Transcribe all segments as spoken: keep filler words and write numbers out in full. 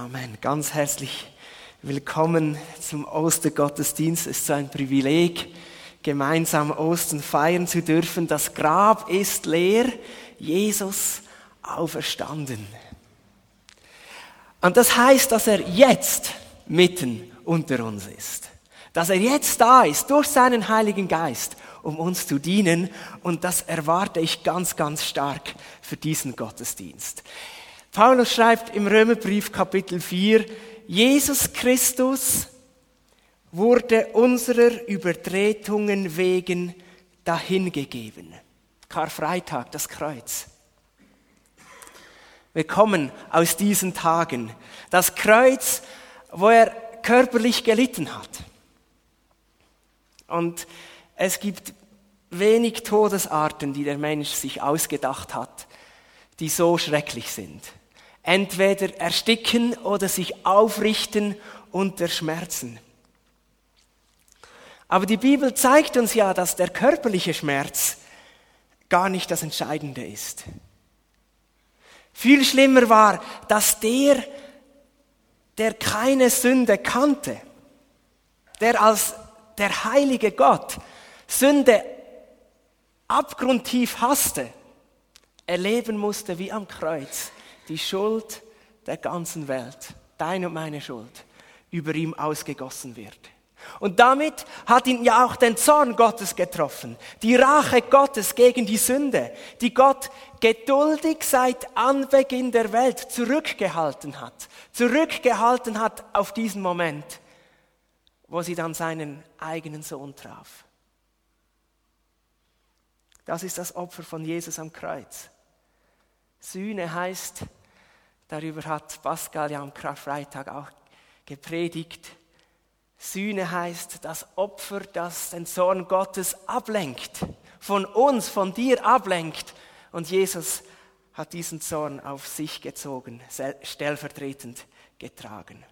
Amen. Ganz herzlich willkommen zum Ostergottesdienst. Es ist so ein Privileg, gemeinsam Ostern feiern zu dürfen. Das Grab ist leer, Jesus auferstanden. Und das heißt, dass er jetzt mitten unter uns ist. Dass er jetzt da ist, durch seinen Heiligen Geist, um uns zu dienen. Und das erwarte ich ganz, ganz stark für diesen Gottesdienst. Paulus schreibt im Römerbrief Kapitel vier, Jesus Christus wurde unserer Übertretungen wegen dahingegeben. Karfreitag, das Kreuz. Wir kommen aus diesen Tagen. Das Kreuz, wo er körperlich gelitten hat. Und es gibt wenig Todesarten, die der Mensch sich ausgedacht hat, die so schrecklich sind. Entweder ersticken oder sich aufrichten unter Schmerzen. Aber die Bibel zeigt uns ja, dass der körperliche Schmerz gar nicht das Entscheidende ist. Viel schlimmer war, dass der, der keine Sünde kannte, der als der heilige Gott Sünde abgrundtief hasste, erleben musste wie am Kreuz die Schuld der ganzen Welt, deine und meine Schuld, über ihm ausgegossen wird. Und damit hat ihn ja auch den Zorn Gottes getroffen, die Rache Gottes gegen die Sünde, die Gott geduldig seit Anbeginn der Welt zurückgehalten hat, zurückgehalten hat auf diesen Moment, wo sie dann seinen eigenen Sohn traf. Das ist das Opfer von Jesus am Kreuz. Sühne heißt, darüber hat Pascal ja am Karfreitag auch gepredigt, Sühne heißt das Opfer, das den Zorn Gottes ablenkt, von uns, von dir ablenkt. Und Jesus hat diesen Zorn auf sich gezogen, stellvertretend getragen.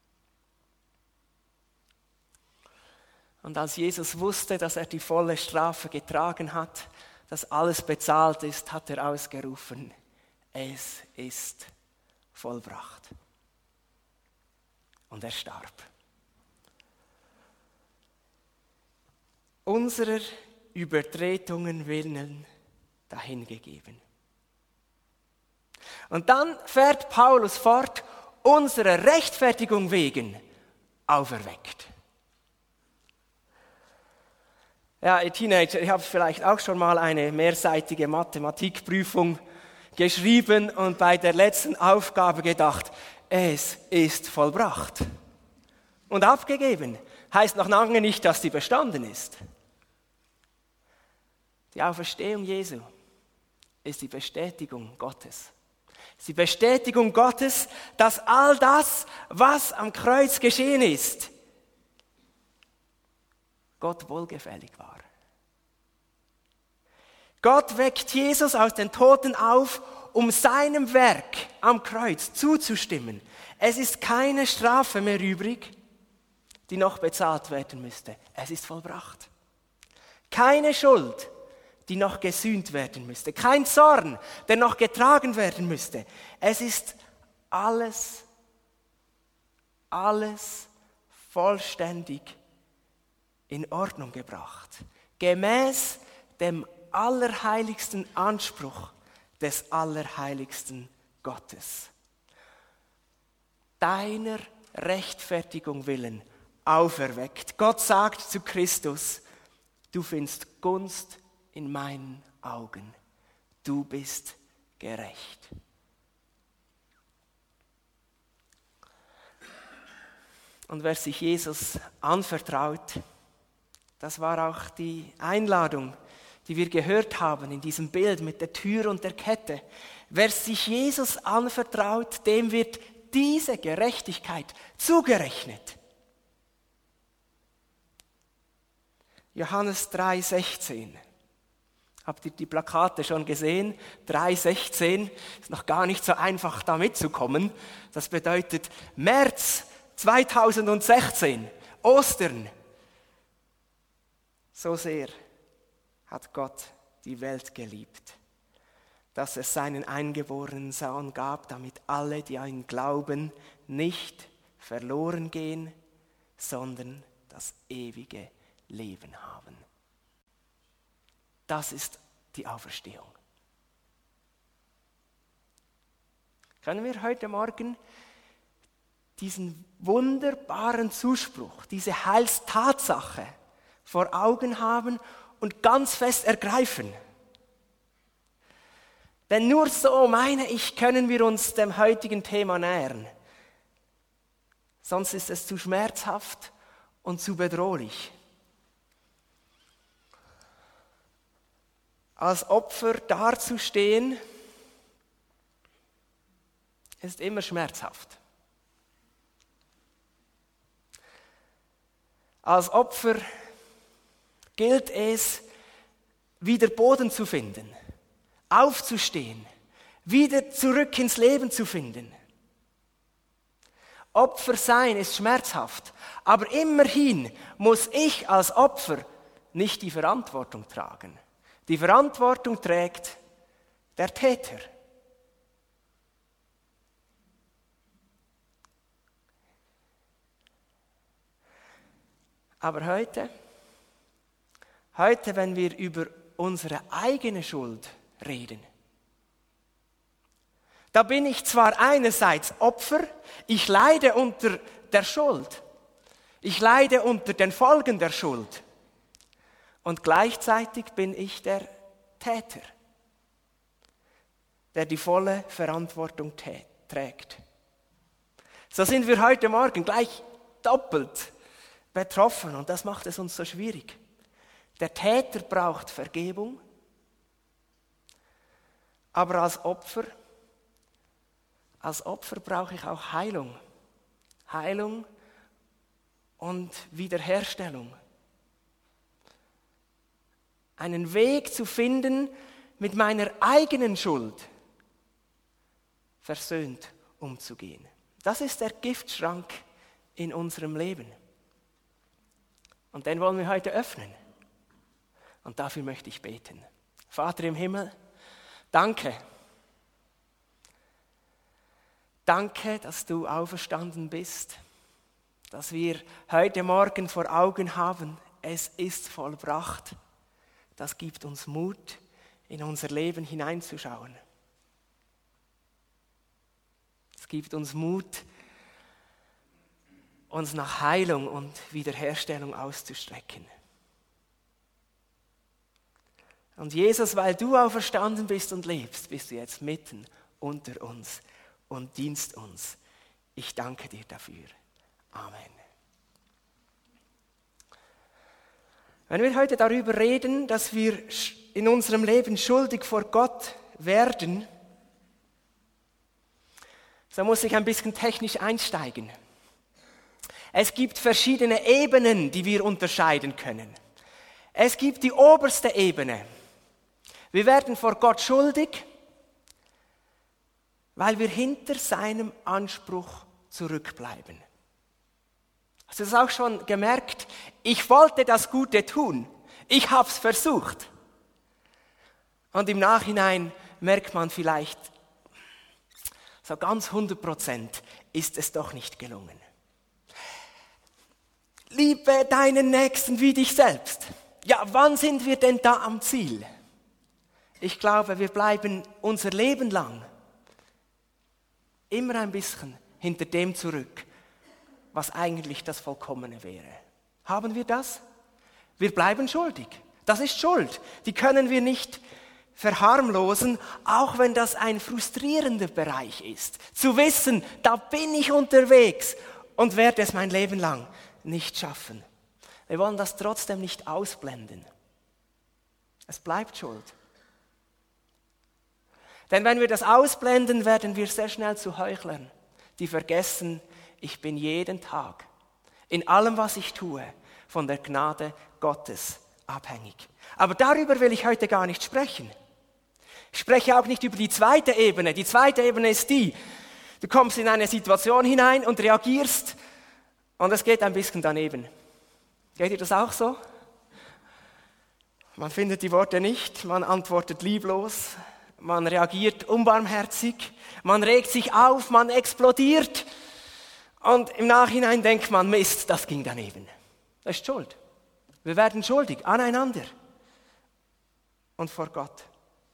Und als Jesus wusste, dass er die volle Strafe getragen hat, dass alles bezahlt ist, hat er ausgerufen, es ist vollbracht. Und er starb. Unserer Übertretungen willen dahingegeben. Und dann fährt Paulus fort, unserer Rechtfertigung wegen auferweckt. Ja, ihr Teenager, ihr habt vielleicht auch schon mal eine mehrseitige Mathematikprüfung geschrieben und bei der letzten Aufgabe gedacht, es ist vollbracht. Und abgegeben heißt noch lange nicht, dass die bestanden ist. Die Auferstehung Jesu ist die Bestätigung Gottes. Ist die Bestätigung Gottes, dass all das, was am Kreuz geschehen ist, Gott wohlgefällig war. Gott weckt Jesus aus den Toten auf, um seinem Werk am Kreuz zuzustimmen. Es ist keine Strafe mehr übrig, die noch bezahlt werden müsste. Es ist vollbracht. Keine Schuld, die noch gesühnt werden müsste. Kein Zorn, der noch getragen werden müsste. Es ist alles, alles vollständig in Ordnung gebracht. Gemäß dem allerheiligsten Anspruch des allerheiligsten Gottes. Deiner Rechtfertigung willen auferweckt. Gott sagt zu Christus, du findest Gunst in meinen Augen. Du bist gerecht. Und wer sich Jesus anvertraut, das war auch die Einladung, die wir gehört haben in diesem Bild mit der Tür und der Kette. Wer sich Jesus anvertraut, dem wird diese Gerechtigkeit zugerechnet. Johannes drei sechzehn. Habt ihr die Plakate schon gesehen? drei sechzehn ist noch gar nicht so einfach, da mitzukommen. Das bedeutet März zweitausendsechzehn, Ostern. So sehr hat Gott die Welt geliebt, dass es seinen eingeborenen Sohn gab, damit alle, die an ihn glauben, nicht verloren gehen, sondern das ewige Leben haben. Das ist die Auferstehung. Können wir heute Morgen diesen wunderbaren Zuspruch, diese Heilstatsache vor Augen haben und ganz fest ergreifen? Denn nur so, meine ich, können wir uns dem heutigen Thema nähern. Sonst ist es zu schmerzhaft und zu bedrohlich. Als Opfer dazustehen, ist immer schmerzhaft. Als Opfer gilt es, wieder Boden zu finden, aufzustehen, wieder zurück ins Leben zu finden. Opfer sein ist schmerzhaft, aber immerhin muss ich als Opfer nicht die Verantwortung tragen. Die Verantwortung trägt der Täter. Aber heute, heute, wenn wir über unsere eigene Schuld reden, da bin ich zwar einerseits Opfer, ich leide unter der Schuld, ich leide unter den Folgen der Schuld und gleichzeitig bin ich der Täter, der die volle Verantwortung tä- trägt. So sind wir heute Morgen gleich doppelt betroffen und das macht es uns so schwierig. Der Täter braucht Vergebung, aber als Opfer, als Opfer brauche ich auch Heilung. Heilung und Wiederherstellung. Einen Weg zu finden, mit meiner eigenen Schuld versöhnt umzugehen. Das ist der Giftschrank in unserem Leben. Und den wollen wir heute öffnen. Und dafür möchte ich beten. Vater im Himmel, danke. Danke, dass du auferstanden bist, dass wir heute Morgen vor Augen haben, es ist vollbracht. Das gibt uns Mut, in unser Leben hineinzuschauen. Es gibt uns Mut, uns nach Heilung und Wiederherstellung auszustrecken. Und Jesus, weil du auferstanden bist und lebst, bist du jetzt mitten unter uns und dienst uns. Ich danke dir dafür. Amen. Wenn wir heute darüber reden, dass wir in unserem Leben schuldig vor Gott werden, so muss ich ein bisschen technisch einsteigen. Es gibt verschiedene Ebenen, die wir unterscheiden können. Es gibt die oberste Ebene. Wir werden vor Gott schuldig, weil wir hinter seinem Anspruch zurückbleiben. Hast du das auch schon gemerkt? Ich wollte das Gute tun. Ich habe es versucht. Und im Nachhinein merkt man vielleicht, so ganz hundert Prozent ist es doch nicht gelungen. Liebe deinen Nächsten wie dich selbst. Ja, wann sind wir denn da am Ziel? Ich glaube, wir bleiben unser Leben lang immer ein bisschen hinter dem zurück, was eigentlich das Vollkommene wäre. Haben wir das? Wir bleiben schuldig. Das ist Schuld. Die können wir nicht verharmlosen, auch wenn das ein frustrierender Bereich ist. Zu wissen, da bin ich unterwegs und werde es mein Leben lang nicht schaffen. Wir wollen das trotzdem nicht ausblenden. Es bleibt Schuld. Denn wenn wir das ausblenden, werden wir sehr schnell zu Heuchlern, die vergessen, ich bin jeden Tag, in allem, was ich tue, von der Gnade Gottes abhängig. Aber darüber will ich heute gar nicht sprechen. Ich spreche auch nicht über die zweite Ebene. Die zweite Ebene ist die, du kommst in eine Situation hinein und reagierst und es geht ein bisschen daneben. Geht dir das auch so? Man findet die Worte nicht, man antwortet lieblos, man reagiert unbarmherzig, man regt sich auf, man explodiert Und im Nachhinein denkt man, Mist, das ging daneben. Das ist Schuld. Wir werden schuldig aneinander und vor Gott.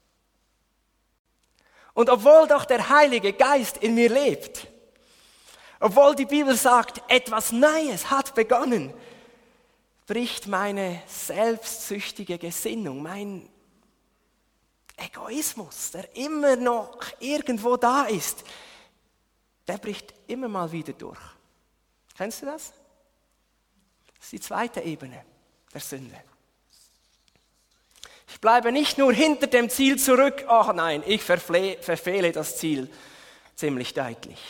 Und obwohl doch der Heilige Geist in mir lebt, obwohl die Bibel sagt, etwas Neues hat begonnen, bricht meine selbstsüchtige Gesinnung, mein Egoismus, der immer noch irgendwo da ist, der bricht immer mal wieder durch. Kennst du das? Das ist die zweite Ebene der Sünde. Ich bleibe nicht nur hinter dem Ziel zurück, ach nein, ich verfle- verfehle das Ziel ziemlich deutlich.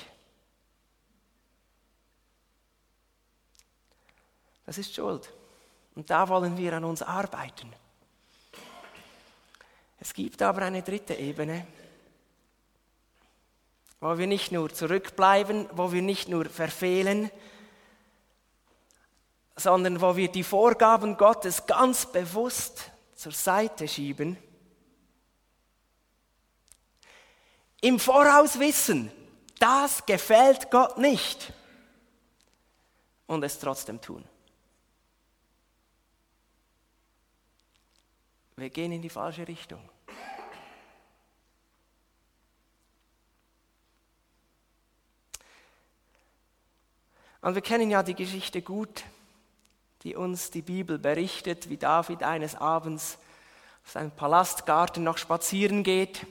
Das ist Schuld. Und da wollen wir an uns arbeiten. Es gibt aber eine dritte Ebene, wo wir nicht nur zurückbleiben, wo wir nicht nur verfehlen, sondern wo wir die Vorgaben Gottes ganz bewusst zur Seite schieben. Im Voraus wissen, das gefällt Gott nicht und es trotzdem tun. Wir gehen in die falsche Richtung. Und wir kennen ja die Geschichte gut, die uns die Bibel berichtet, wie David eines Abends auf seinem Palastgarten noch spazieren geht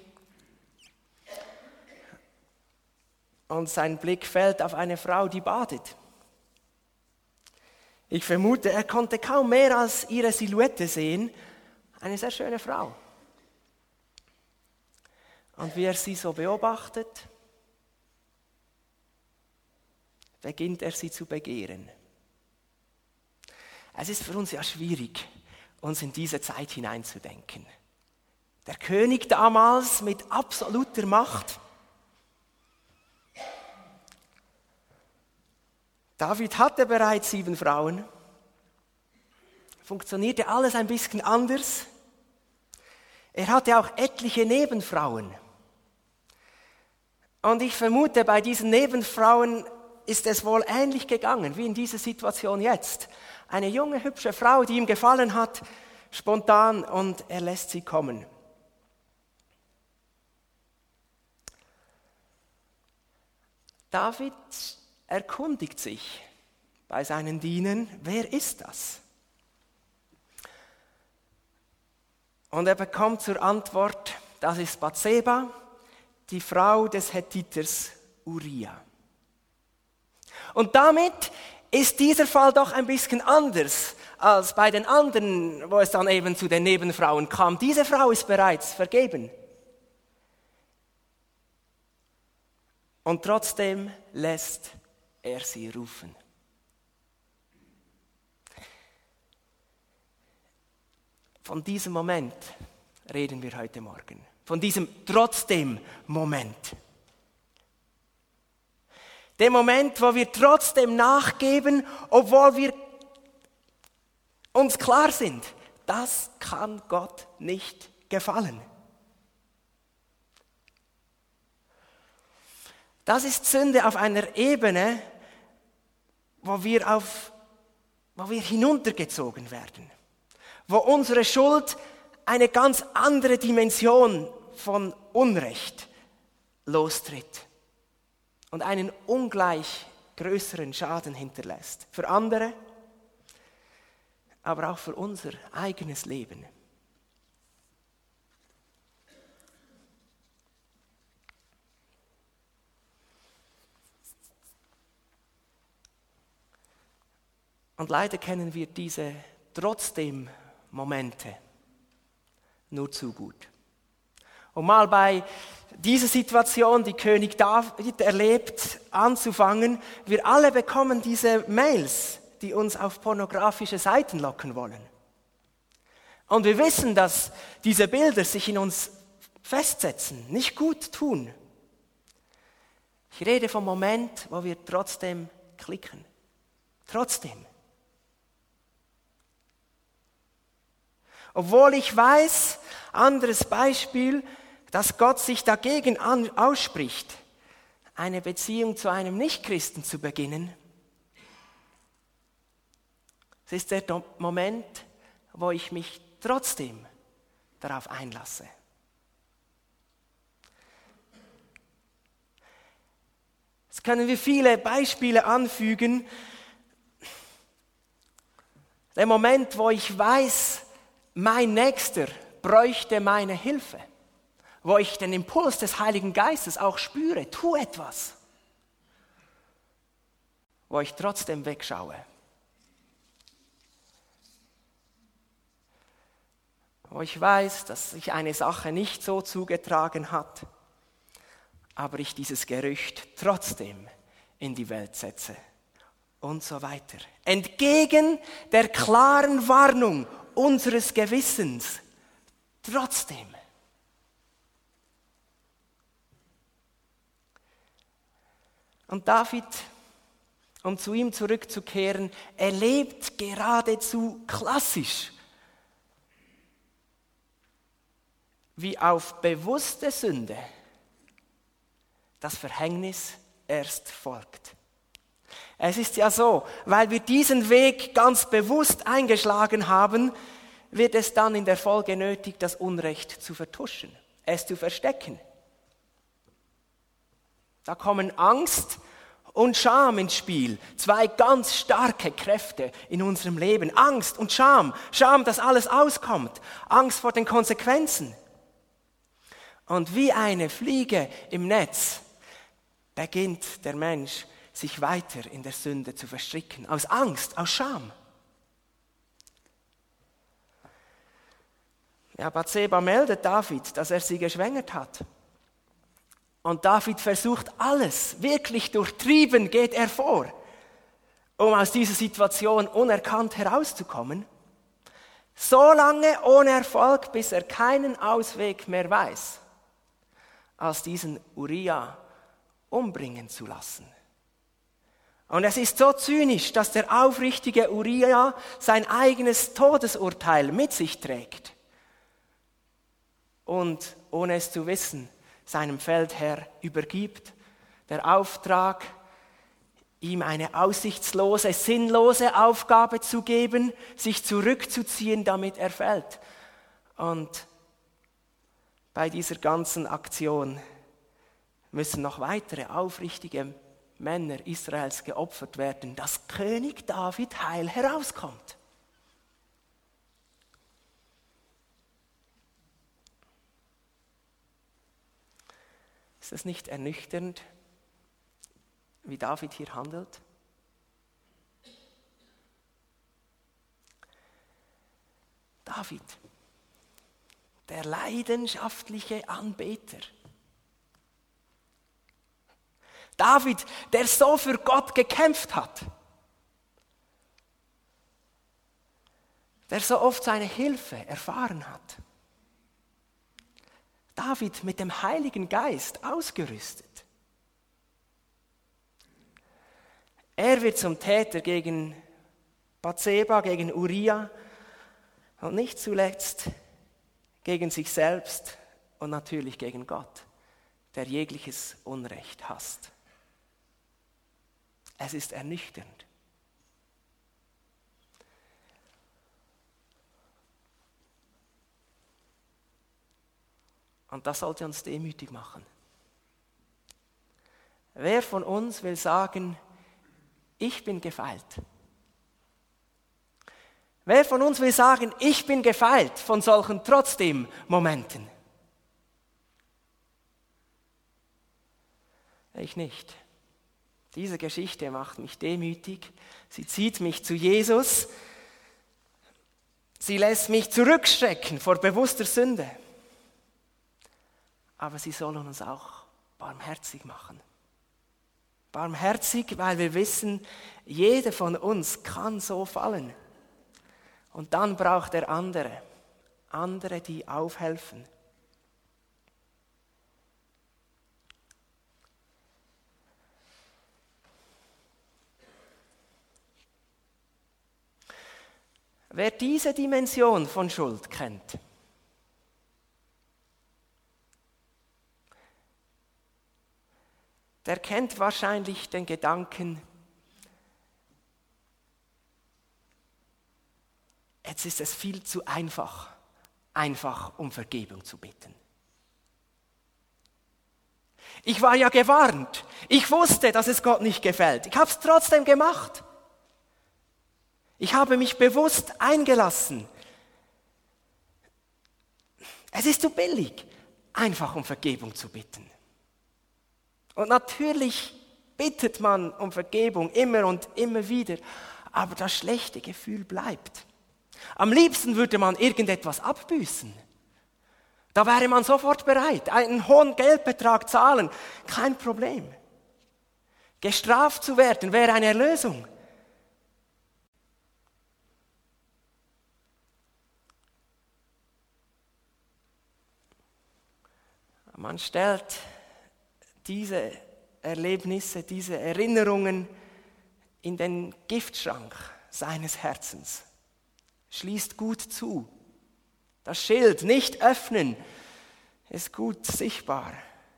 und sein Blick fällt auf eine Frau, die badet. Ich vermute, er konnte kaum mehr als ihre Silhouette sehen. Eine sehr schöne Frau. Und wie er sie so beobachtet, beginnt er sie zu begehren. Es ist für uns ja schwierig, uns in diese Zeit hineinzudenken. Der König damals mit absoluter Macht. David hatte bereits sieben Frauen. Funktionierte alles ein bisschen anders. Er hatte auch etliche Nebenfrauen. Und ich vermute, bei diesen Nebenfrauen ist es wohl ähnlich gegangen wie in dieser Situation jetzt. Eine junge, hübsche Frau, die ihm gefallen hat, spontan, und er lässt sie kommen. David erkundigt sich bei seinen Dienern, wer ist das? Und er bekommt zur Antwort, das ist Bathseba, die Frau des Hethiters Uria. Und damit ist dieser Fall doch ein bisschen anders als bei den anderen, wo es dann eben zu den Nebenfrauen kam. Diese Frau ist bereits vergeben. Und trotzdem lässt er sie rufen. Von diesem Moment reden wir heute Morgen. Von diesem trotzdem Moment. Dem Moment, wo wir trotzdem nachgeben, obwohl wir uns klar sind, das kann Gott nicht gefallen. Das ist Sünde auf einer Ebene, wo wir, auf, wo wir hinuntergezogen werden. Wo unsere Schuld eine ganz andere Dimension von Unrecht lostritt und einen ungleich größeren Schaden hinterlässt. Für andere, aber auch für unser eigenes Leben. Und leider kennen wir diese trotzdem Momente nur zu gut. Um mal bei dieser Situation, die König David erlebt, anzufangen, wir alle bekommen diese Mails, die uns auf pornografische Seiten locken wollen. Und wir wissen, dass diese Bilder sich in uns festsetzen, nicht gut tun. Ich rede vom Moment, wo wir trotzdem klicken. Trotzdem. Obwohl ich weiß, anderes Beispiel, dass Gott sich dagegen an, ausspricht. eine Beziehung zu einem Nichtchristen zu beginnen. Es ist der Moment, wo ich mich trotzdem darauf einlasse. Jetzt können wir viele Beispiele anfügen. Der Moment, wo ich weiß, mein Nächster bräuchte meine Hilfe, wo ich den Impuls des Heiligen Geistes auch spüre, tu etwas, wo ich trotzdem wegschaue. Wo ich weiß, dass sich eine Sache nicht so zugetragen hat, aber ich dieses Gerücht trotzdem in die Welt setze und so weiter. Entgegen der klaren Warnung unseres Gewissens, trotzdem. Und David, um zu ihm zurückzukehren, er lebt geradezu klassisch, wie auf bewusste Sünde das Verhängnis erst folgt. Es ist ja so, weil wir diesen Weg ganz bewusst eingeschlagen haben, wird es dann in der Folge nötig, das Unrecht zu vertuschen, es zu verstecken. Da kommen Angst und Scham ins Spiel, zwei ganz starke Kräfte in unserem Leben. Angst und Scham, Scham, dass alles auskommt, Angst vor den Konsequenzen. Und wie eine Fliege im Netz beginnt der Mensch, sich weiter in der Sünde zu verstricken, aus Angst, aus Scham. Ja, Bathseba meldet David, dass er sie geschwängert hat. Und David versucht alles, wirklich durchtrieben geht er vor, um aus dieser Situation unerkannt herauszukommen. So lange ohne Erfolg, bis er keinen Ausweg mehr weiß, als diesen Uria umbringen zu lassen. Und es ist so zynisch, dass der aufrichtige Uria sein eigenes Todesurteil mit sich trägt und, ohne es zu wissen, seinem Feldherr übergibt. Der Auftrag, ihm eine aussichtslose, sinnlose Aufgabe zu geben, sich zurückzuziehen, damit er fällt. Und bei dieser ganzen Aktion müssen noch weitere aufrichtige Männer Israels geopfert werden, dass König David heil herauskommt. Ist es nicht ernüchternd, wie David hier handelt? David, der leidenschaftliche Anbeter. David, der so für Gott gekämpft hat. Der so oft seine Hilfe erfahren hat. David mit dem Heiligen Geist ausgerüstet. Er wird zum Täter gegen Bathseba, gegen Uria und nicht zuletzt gegen sich selbst und natürlich gegen Gott, der jegliches Unrecht hasst. Es ist ernüchternd. Und das sollte uns demütig machen. Wer von uns will sagen, ich bin gefeilt? Wer von uns will sagen, ich bin gefeilt von solchen trotzdem Momenten? Ich nicht. Diese Geschichte macht mich demütig. Sie zieht mich zu Jesus. Sie lässt mich zurückschrecken vor bewusster Sünde. Aber sie soll uns auch barmherzig machen. Barmherzig, weil wir wissen, jeder von uns kann so fallen. Und dann braucht er andere, andere, die aufhelfen. Wer diese Dimension von Schuld kennt, der kennt wahrscheinlich den Gedanken, jetzt ist es viel zu einfach, einfach um Vergebung zu bitten. Ich war ja gewarnt. Ich wusste, dass es Gott nicht gefällt. Ich habe es trotzdem gemacht. Ich habe mich bewusst eingelassen. Es ist zu billig, einfach um Vergebung zu bitten. Und natürlich bittet man um Vergebung immer und immer wieder, aber das schlechte Gefühl bleibt. Am liebsten würde man irgendetwas abbüßen. Da wäre man sofort bereit, einen hohen Geldbetrag zahlen, kein Problem. Gestraft zu werden wäre eine Erlösung. Man stellt diese Erlebnisse, diese Erinnerungen in den Giftschrank seines Herzens. Schließt gut zu. Das Schild nicht öffnen ist gut sichtbar.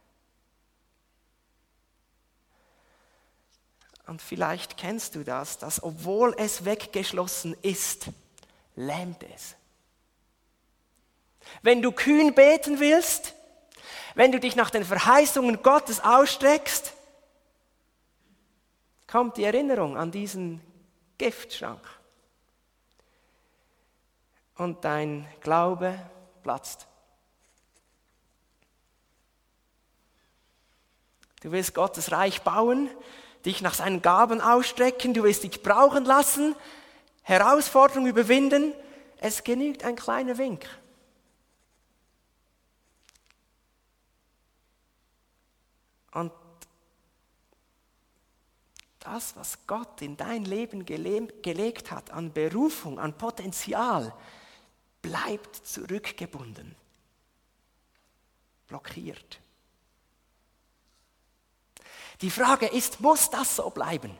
Und vielleicht kennst du das, dass obwohl es weggeschlossen ist, lähmt es. Wenn du kühn beten willst, wenn du dich nach den Verheißungen Gottes ausstreckst, kommt die Erinnerung an diesen Giftschrank. Und dein Glaube platzt. Du willst Gottes Reich bauen, dich nach seinen Gaben ausstrecken, du willst dich brauchen lassen, Herausforderungen überwinden. Es genügt ein kleiner Wink. Und das, was Gott in dein Leben gele- gelegt hat, an Berufung, an Potenzial, bleibt zurückgebunden, blockiert. Die Frage ist, muss das so bleiben?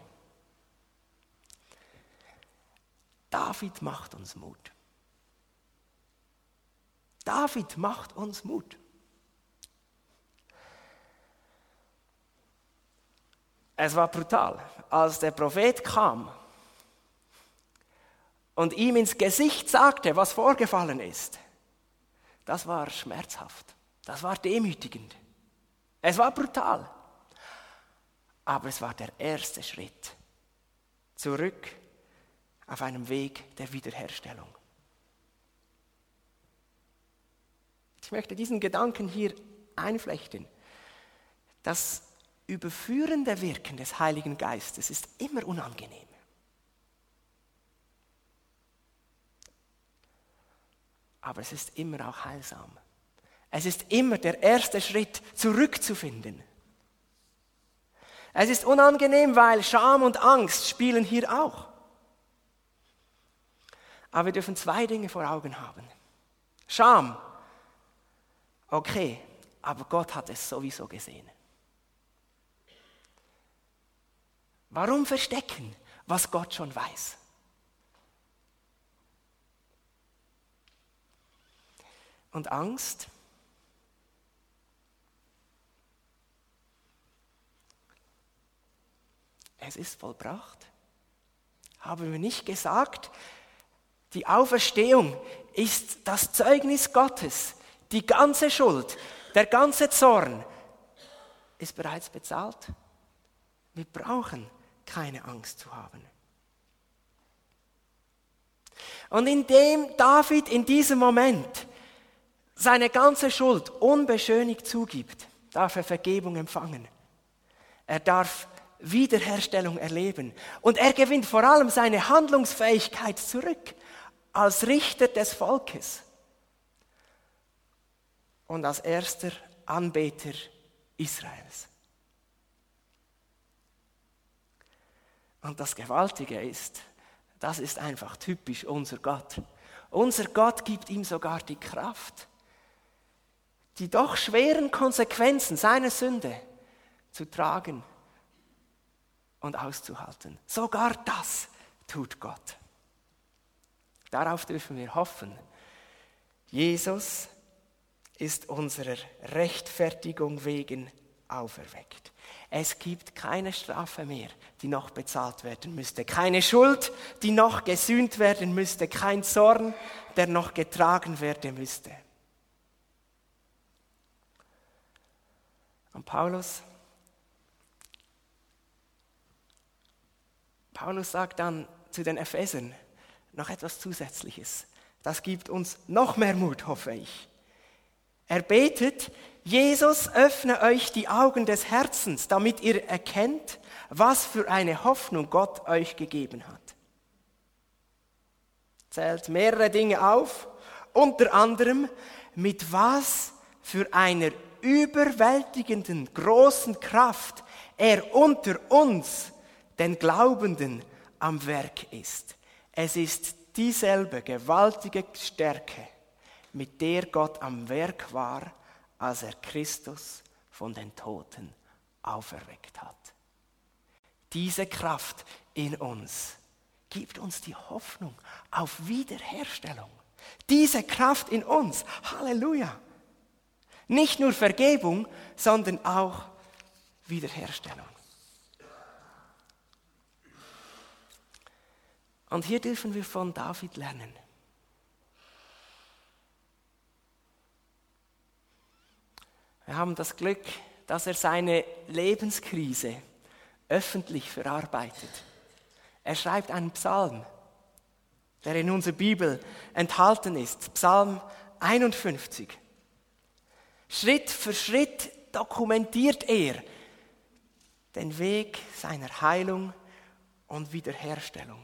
David macht uns Mut. David macht uns Mut. Es war brutal, als der Prophet kam und ihm ins Gesicht sagte, was vorgefallen ist. Das war schmerzhaft, das war demütigend. Es war brutal, aber es war der erste Schritt zurück auf einem Weg der Wiederherstellung. Ich möchte diesen Gedanken hier einflechten. Das überführende Wirken des Heiligen Geistes ist immer unangenehm. Aber es ist immer auch heilsam. Es ist immer der erste Schritt, zurückzufinden. Es ist unangenehm, weil Scham und Angst spielen hier auch. Aber wir dürfen zwei Dinge vor Augen haben. Scham, okay, aber Gott hat es sowieso gesehen. Warum verstecken, was Gott schon weiß? Und Angst? Es ist vollbracht. Haben wir nicht gesagt, die Auferstehung ist das Zeugnis Gottes. Die ganze Schuld, der ganze Zorn ist bereits bezahlt. Wir brauchen keine Angst zu haben. Und indem David in diesem Moment seine ganze Schuld unbeschönigt zugibt, darf er Vergebung empfangen. Er darf Wiederherstellung erleben. Und er gewinnt vor allem seine Handlungsfähigkeit zurück als Richter des Volkes und als erster Anbeter Israels. Und das Gewaltige ist, das ist einfach typisch unser Gott. Unser Gott gibt ihm sogar die Kraft, die doch schweren Konsequenzen seiner Sünde zu tragen und auszuhalten. Sogar das tut Gott. Darauf dürfen wir hoffen. Jesus ist unserer Rechtfertigung wegen auferweckt. Es gibt keine Strafe mehr, die noch bezahlt werden müsste. Keine Schuld, die noch gesühnt werden müsste. Kein Zorn, der noch getragen werden müsste. Und Paulus, Paulus sagt dann zu den Ephesern noch etwas Zusätzliches. Das gibt uns noch mehr Mut, hoffe ich. Er betet, Jesus, öffne euch die Augen des Herzens, damit ihr erkennt, was für eine Hoffnung Gott euch gegeben hat. Zählt mehrere Dinge auf, unter anderem, mit was für einer überwältigenden großen Kraft er unter uns, den Glaubenden, am Werk ist. Es ist dieselbe gewaltige Stärke, mit der Gott am Werk war, als er Christus von den Toten auferweckt hat. Diese Kraft in uns gibt uns die Hoffnung auf Wiederherstellung. Diese Kraft in uns, Halleluja! Nicht nur Vergebung, sondern auch Wiederherstellung. Und hier dürfen wir von David lernen. Wir haben das Glück, dass er seine Lebenskrise öffentlich verarbeitet. Er schreibt einen Psalm, der in unserer Bibel enthalten ist, Psalm einundfünfzig. Schritt für Schritt dokumentiert er den Weg seiner Heilung und Wiederherstellung.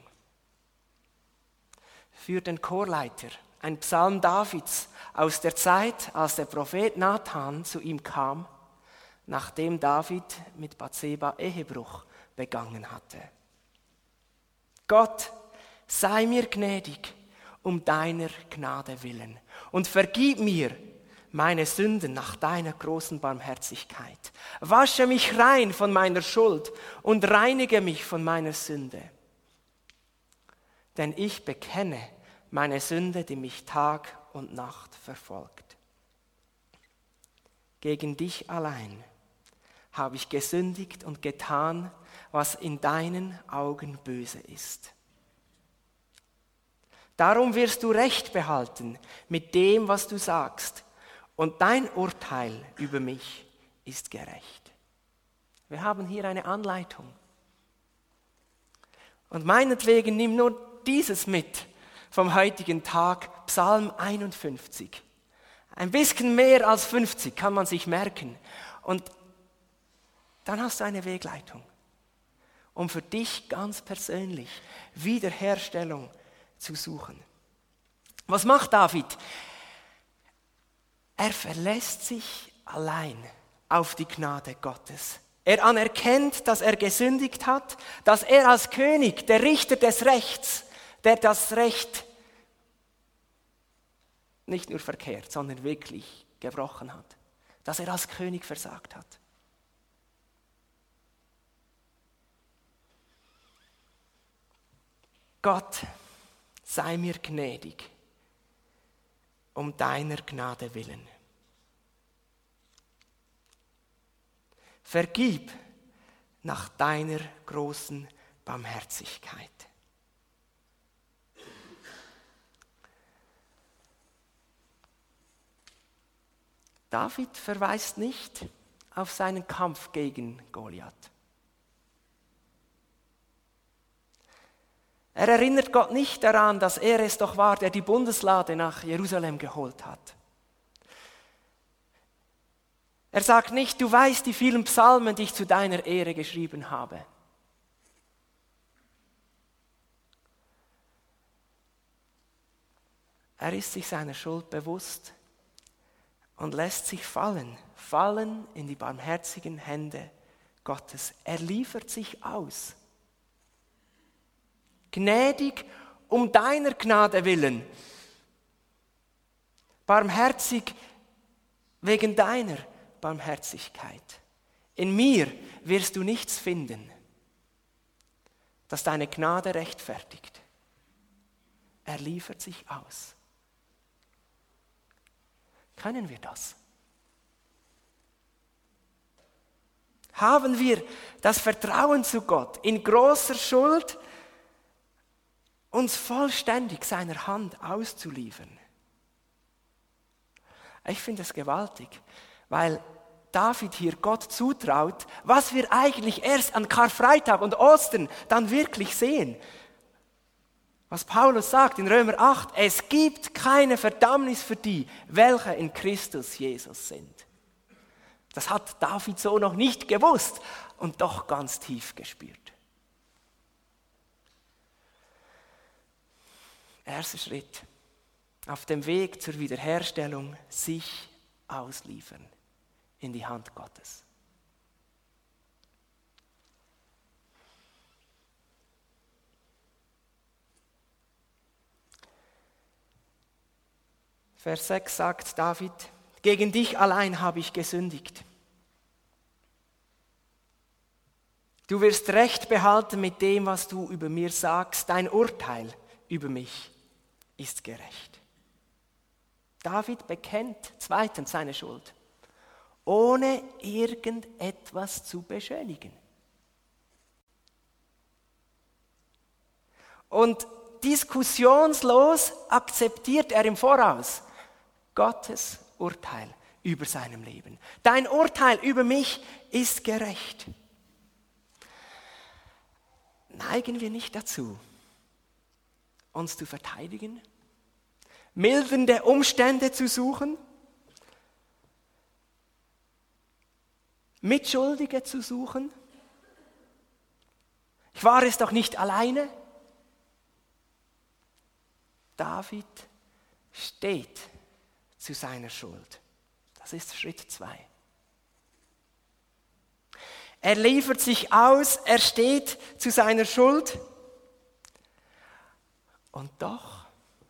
Für den Chorleiter, ein Psalm Davids aus der Zeit, als der Prophet Nathan zu ihm kam, nachdem David mit Bathseba Ehebruch begangen hatte. Gott, sei mir gnädig um deiner Gnade willen und vergib mir meine Sünden nach deiner großen Barmherzigkeit. Wasche mich rein von meiner Schuld und reinige mich von meiner Sünde. Denn ich bekenne meine Sünde, die mich Tag und Nacht verfolgt. Gegen dich allein habe ich gesündigt und getan, was in deinen Augen böse ist. Darum wirst du Recht behalten mit dem, was du sagst, und dein Urteil über mich ist gerecht. Wir haben hier eine Anleitung. Und meinetwegen nimm nur dieses mit vom heutigen Tag, Psalm einundfünfzig. Ein bisschen mehr als fünfzig kann man sich merken. Und dann hast du eine Wegleitung, um für dich ganz persönlich Wiederherstellung zu suchen. Was macht David? Er verlässt sich allein auf die Gnade Gottes. Er anerkennt, dass er gesündigt hat, dass er als König, der Richter des Rechts, der das Recht nicht nur verkehrt, sondern wirklich gebrochen hat, dass er als König versagt hat. Gott, sei mir gnädig um deiner Gnade willen. Vergib nach deiner großen Barmherzigkeit. David verweist nicht auf seinen Kampf gegen Goliath. Er erinnert Gott nicht daran, dass er es doch war, der die Bundeslade nach Jerusalem geholt hat. Er sagt nicht, du weißt die vielen Psalmen, die ich zu deiner Ehre geschrieben habe. Er ist sich seiner Schuld bewusst und lässt sich fallen, fallen in die barmherzigen Hände Gottes. Er liefert sich aus. Gnädig um deiner Gnade willen. Barmherzig wegen deiner Barmherzigkeit. In mir wirst du nichts finden, das deine Gnade rechtfertigt. Er liefert sich aus. Können wir das? haben wir das Vertrauen zu Gott, in großer Schuld uns vollständig seiner Hand auszuliefern. Ich finde es gewaltig, weil David hier Gott zutraut, was wir eigentlich erst an Karfreitag und Ostern dann wirklich sehen. Was Paulus sagt in Römer acht, es gibt keine Verdammnis für die, welche in Christus Jesus sind. Das hat David so noch nicht gewusst und doch ganz tief gespürt. Erster Schritt auf dem Weg zur Wiederherstellung, sich ausliefern in die Hand Gottes. Vers sechs sagt David, gegen dich allein habe ich gesündigt. Du wirst Recht behalten mit dem, was du über mir sagst. Dein Urteil über mich ist gerecht. David bekennt zweitens seine Schuld, ohne irgendetwas zu beschönigen. Und diskussionslos akzeptiert er im Voraus Gottes Urteil über seinem Leben. Dein Urteil über mich ist gerecht. Neigen wir nicht dazu, uns zu verteidigen, mildernde Umstände zu suchen, Mitschuldige zu suchen? Ich war es doch nicht alleine. David steht zu seiner Schuld. Das ist Schritt zwei. Er liefert sich aus, er steht zu seiner Schuld. Und doch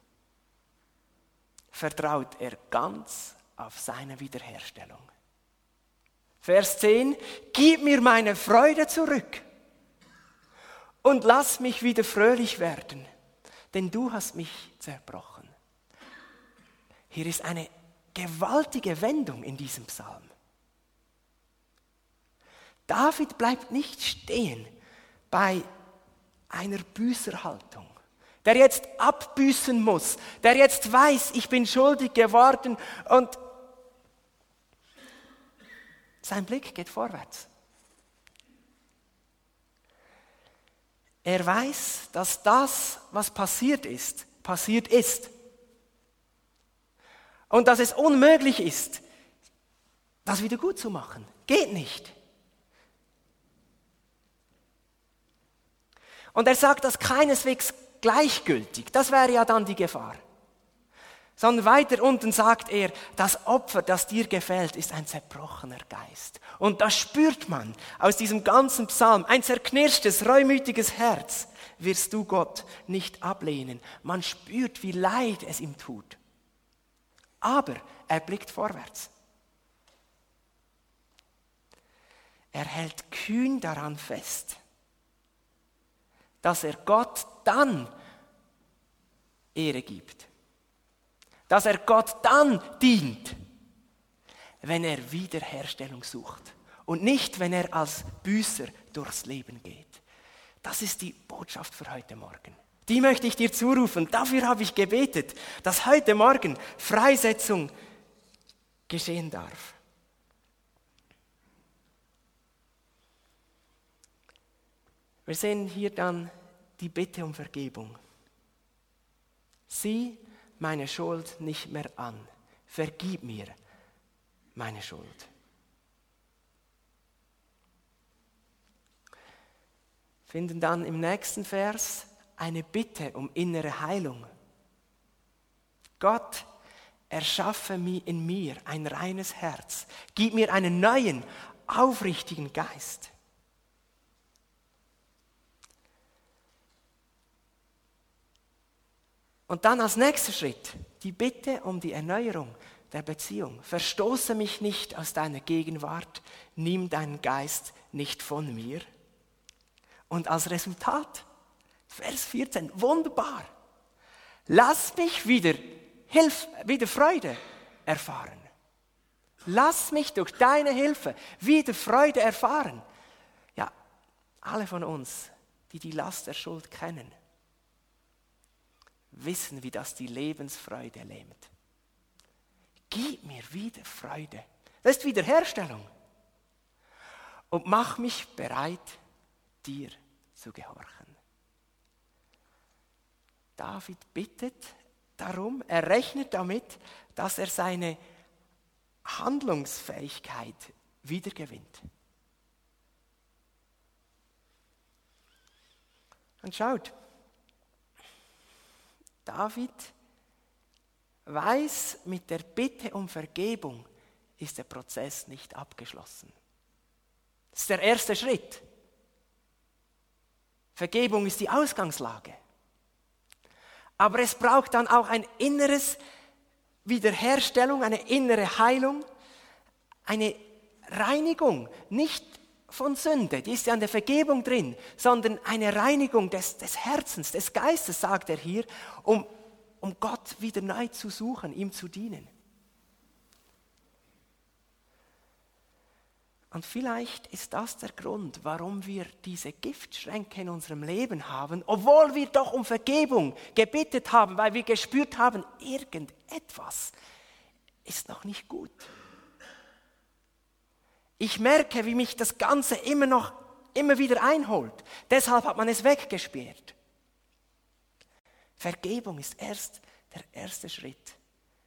vertraut er ganz auf seine Wiederherstellung. Vers zehn, gib mir meine Freude zurück und lass mich wieder fröhlich werden, denn du hast mich zerbrochen. Hier ist eine gewaltige Wendung in diesem Psalm. David bleibt nicht stehen bei einer Büßerhaltung, der jetzt abbüßen muss, der jetzt weiß, ich bin schuldig geworden und sein Blick geht vorwärts. Er weiß, dass das, was passiert ist, passiert ist. Und dass es unmöglich ist, das wieder gut zu machen. Geht nicht. Und er sagt das keineswegs gleichgültig. Das wäre ja dann die Gefahr. Sondern weiter unten sagt er, das Opfer, das dir gefällt, ist ein zerbrochener Geist. Und das spürt man aus diesem ganzen Psalm. Ein zerknirschtes, reumütiges Herz wirst du Gott nicht ablehnen. Man spürt, wie leid es ihm tut. Aber er blickt vorwärts. Er hält kühn daran fest, dass er Gott dann Ehre gibt. Dass er Gott dann dient, wenn er Wiederherstellung sucht. Und nicht, wenn er als Büßer durchs Leben geht. Das ist die Botschaft für heute Morgen. Die möchte ich dir zurufen. Dafür habe ich gebetet, dass heute Morgen Freisetzung geschehen darf. Wir sehen hier dann die Bitte um Vergebung. Sieh meine Schuld nicht mehr an. Vergib mir meine Schuld. Finden dann im nächsten Vers eine Bitte um innere Heilung. Gott, erschaffe in mir ein reines Herz. Gib mir einen neuen, aufrichtigen Geist. Und dann als nächster Schritt die Bitte um die Erneuerung der Beziehung. Verstoße mich nicht aus deiner Gegenwart, nimm deinen Geist nicht von mir. Und als Resultat, Vers vierzehn, wunderbar. Lass mich wieder, hilf, wieder Freude erfahren. Lass mich durch deine Hilfe wieder Freude erfahren. Ja, alle von uns, die die Last der Schuld kennen, wissen, wie das die Lebensfreude lähmt. Gib mir wieder Freude. Das ist Wiederherstellung. Und mach mich bereit, dir zu gehorchen. David bittet darum, er rechnet damit, dass er seine Handlungsfähigkeit wiedergewinnt. Und schaut, David weiß, mit der Bitte um Vergebung ist der Prozess nicht abgeschlossen. Das ist der erste Schritt. Vergebung ist die Ausgangslage. Aber es braucht dann auch ein inneres Wiederherstellung, eine innere Heilung, eine Reinigung, nicht von Sünde, die ist ja an der Vergebung drin, sondern eine Reinigung des, des Herzens, des Geistes, sagt er hier, um, um Gott wieder neu zu suchen, ihm zu dienen. Und vielleicht ist das der Grund, warum wir diese Giftschränke in unserem Leben haben, obwohl wir doch um Vergebung gebeten haben, weil wir gespürt haben, irgendetwas ist noch nicht gut. Ich merke, wie mich das Ganze immer noch, immer wieder einholt. Deshalb hat man es weggesperrt. Vergebung ist erst der erste Schritt.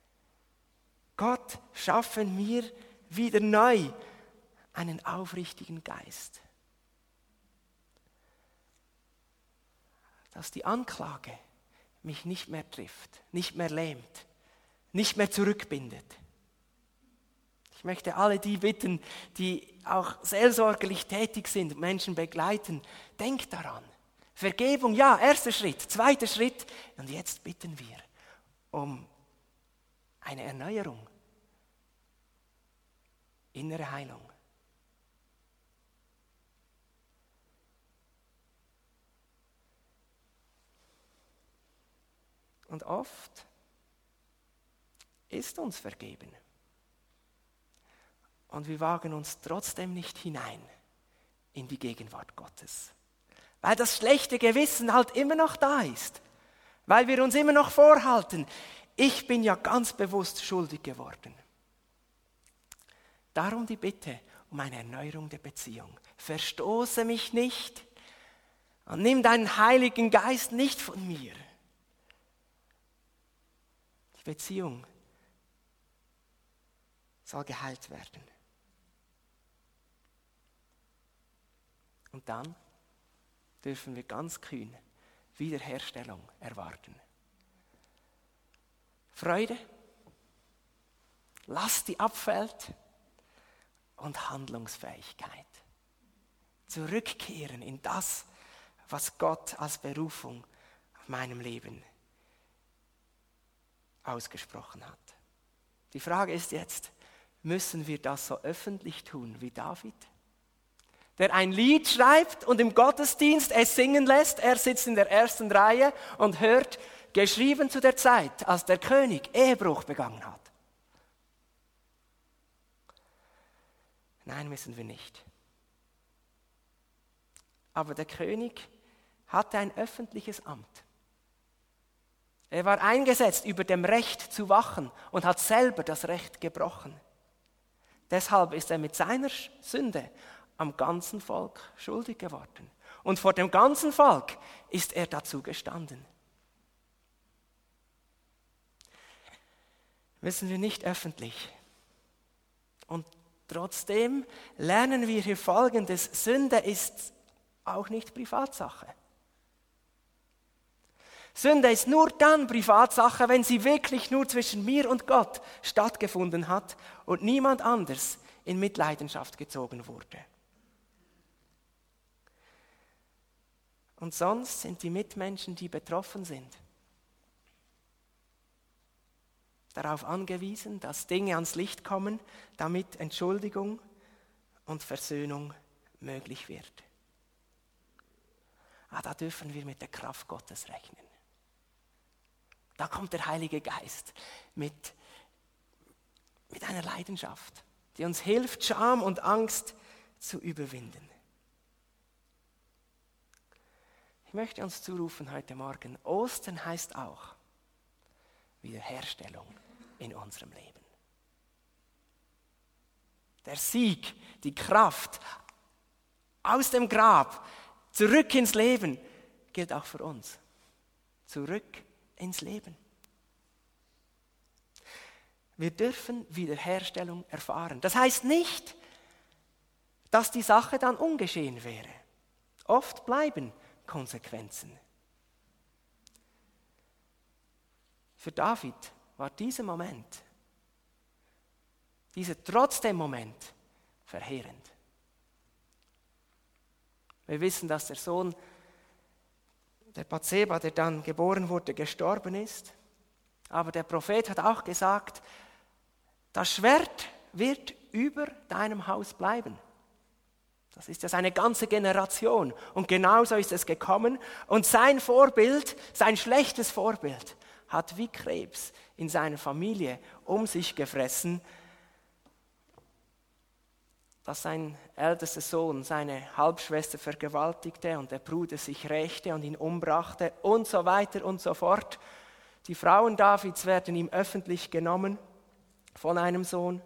Gott, schaffe mir wieder neu einen aufrichtigen Geist. Dass die Anklage mich nicht mehr trifft, nicht mehr lähmt, nicht mehr zurückbindet. Ich möchte alle die bitten, die auch seelsorgerlich tätig sind, Menschen begleiten, denkt daran. Vergebung, ja, erster Schritt, zweiter Schritt. Und jetzt bitten wir um eine Erneuerung, innere Heilung. Und oft ist uns vergeben. Und wir wagen uns trotzdem nicht hinein in die Gegenwart Gottes. Weil das schlechte Gewissen halt immer noch da ist. Weil wir uns immer noch vorhalten, ich bin ja ganz bewusst schuldig geworden. Darum die Bitte um eine Erneuerung der Beziehung. Verstoße mich nicht und nimm deinen Heiligen Geist nicht von mir. Die Beziehung soll geheilt werden. Und dann dürfen wir ganz kühn Wiederherstellung erwarten. Freude, Last, die abfällt, und Handlungsfähigkeit. Zurückkehren in das, was Gott als Berufung auf meinem Leben ausgesprochen hat. Die Frage ist jetzt, müssen wir das so öffentlich tun wie David? Der ein Lied schreibt und im Gottesdienst es singen lässt. Er sitzt in der ersten Reihe und hört, geschrieben zu der Zeit, als der König Ehebruch begangen hat. Nein, müssen wir nicht. Aber der König hatte ein öffentliches Amt. Er war eingesetzt, über dem Recht zu wachen und hat selber das Recht gebrochen. Deshalb ist er mit seiner Sünde am ganzen Volk schuldig geworden. Und vor dem ganzen Volk ist er dazu gestanden. Wissen wir nicht öffentlich. Und trotzdem lernen wir hier Folgendes: Sünde ist auch nicht Privatsache. Sünde ist nur dann Privatsache, wenn sie wirklich nur zwischen mir und Gott stattgefunden hat und niemand anders in Mitleidenschaft gezogen wurde. Und sonst sind die Mitmenschen, die betroffen sind, darauf angewiesen, dass Dinge ans Licht kommen, damit Entschuldigung und Versöhnung möglich wird. Ah, da dürfen wir mit der Kraft Gottes rechnen. Da kommt der Heilige Geist mit, mit einer Leidenschaft, die uns hilft, Scham und Angst zu überwinden. Ich möchte uns zurufen heute Morgen, Ostern heißt auch Wiederherstellung in unserem Leben. Der Sieg, die Kraft aus dem Grab, zurück ins Leben, gilt auch für uns. Zurück ins Leben. Wir dürfen Wiederherstellung erfahren. Das heißt nicht, dass die Sache dann ungeschehen wäre. Oft bleiben Konsequenzen. Für David war dieser Moment, dieser trotzdem Moment verheerend. Wir wissen, dass der Sohn der Bathseba, der dann geboren wurde, gestorben ist. Aber der Prophet hat auch gesagt, das Schwert wird über deinem Haus bleiben. Das ist ja seine ganze Generation. Und genauso ist es gekommen. Und sein Vorbild, sein schlechtes Vorbild, hat wie Krebs in seiner Familie um sich gefressen, dass sein ältester Sohn seine Halbschwester vergewaltigte und der Bruder sich rächte und ihn umbrachte und so weiter und so fort. Die Frauen Davids werden ihm öffentlich genommen von einem Sohn.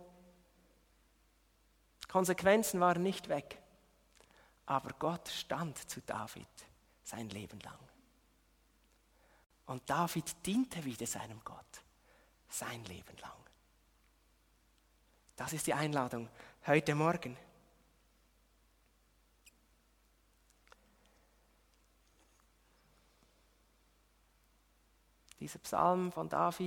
Konsequenzen waren nicht weg. Aber Gott stand zu David sein Leben lang. Und David diente wieder seinem Gott sein Leben lang. Das ist die Einladung heute Morgen. Dieser Psalm von David,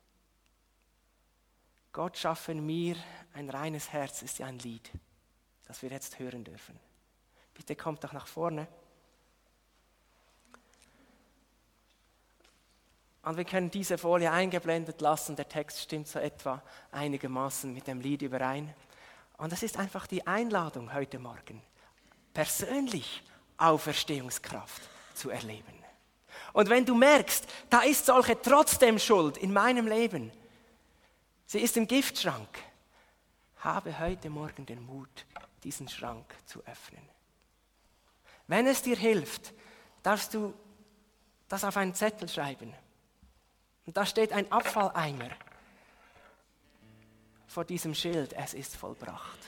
Gott schaffe in mir ein reines Herz, ist ja ein Lied, das wir jetzt hören dürfen. Bitte kommt doch nach vorne. Und wir können diese Folie eingeblendet lassen. Der Text stimmt so etwa einigermaßen mit dem Lied überein. Und das ist einfach die Einladung heute Morgen, persönlich Auferstehungskraft zu erleben. Und wenn du merkst, da ist solche trotzdem Schuld in meinem Leben, sie ist im Giftschrank, habe heute Morgen den Mut, diesen Schrank zu öffnen. Wenn es dir hilft, darfst du das auf einen Zettel schreiben. Und da steht ein Abfalleimer vor diesem Schild, es ist vollbracht.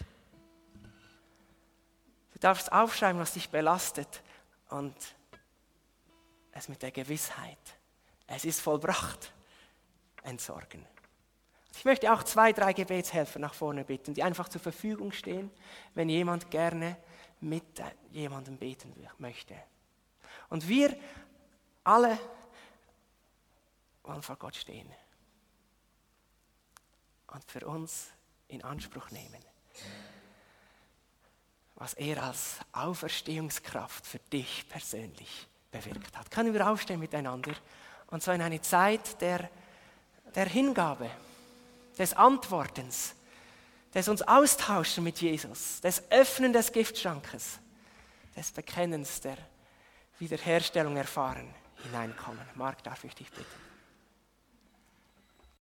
Du darfst aufschreiben, was dich belastet und es mit der Gewissheit, es ist vollbracht, entsorgen. Ich möchte auch zwei, drei Gebetshelfer nach vorne bitten, die einfach zur Verfügung stehen, wenn jemand gerne mit jemandem beten möchte. Und wir alle wollen vor Gott stehen und für uns in Anspruch nehmen, was er als Auferstehungskraft für dich persönlich bewirkt hat. Können wir aufstehen miteinander und so in eine Zeit der, der Hingabe, des Antwortens, des uns Austauschen mit Jesus, des Öffnen des Giftschrankes, des Bekennens der Wiederherstellung erfahren, hineinkommen. Marc, darf ich dich bitten?